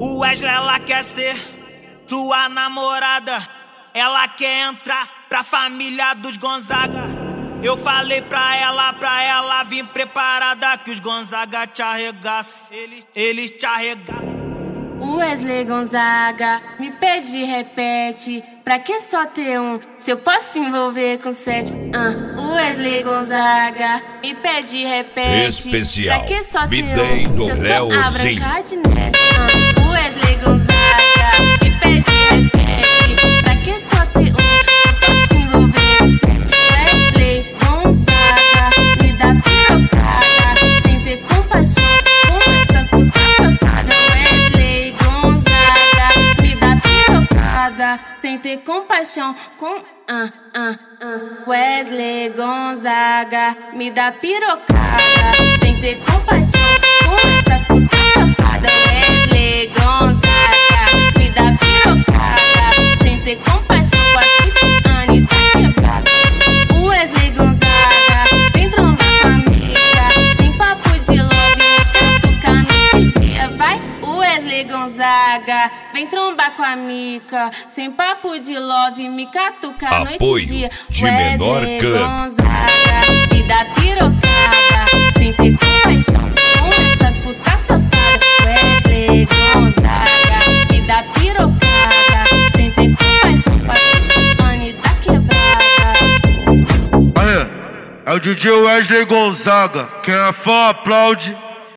O Wesley, ela quer ser tua namorada. Ela quer entrar pra família dos Gonzaga. Eu falei pra ela vir preparada, que os Gonzaga te arregaçam, eles te arregaçam. O Wesley Gonzaga me pede, repete. Pra que só ter um, se eu posso envolver com 7? O Wesley Gonzaga me pede, repete. Especial. Pra que só ter Bidei um, do se eu Léo sou a Zinho. Branca de Neve? O Wesley Gonzaga me pede, repete. Pra que só ter um, se eu posso envolver com 7? Wesley Gonzaga me dá pirocada, sem ter compaixão com essas putas safadas. Wesley Gonzaga me dá pirocada, sem ter compaixão com Wesley Gonzaga me dá pirocada, sem ter compaixão com essas putas safadas. Wesley Gonzaga me dá pirocada, sem ter compaixão com as putas Anitta quebrada. O Wesley Gonzaga vem trombar com a amiga, sem papo de love, catucar noite e dia, vai. O Wesley Gonzaga vem trombar com a mica, sem papo de love, me catucar noite e dia. De menor Wesley clã. Gonzaga me dá pirocada, sem ter compaixão com essas putas safadas. Wesley Gonzaga me dá pirocada, sem ter compaixão com as putas Anitta quebrada. Aí, é o DJ Wesley Gonzaga. Quem é fã aplaude.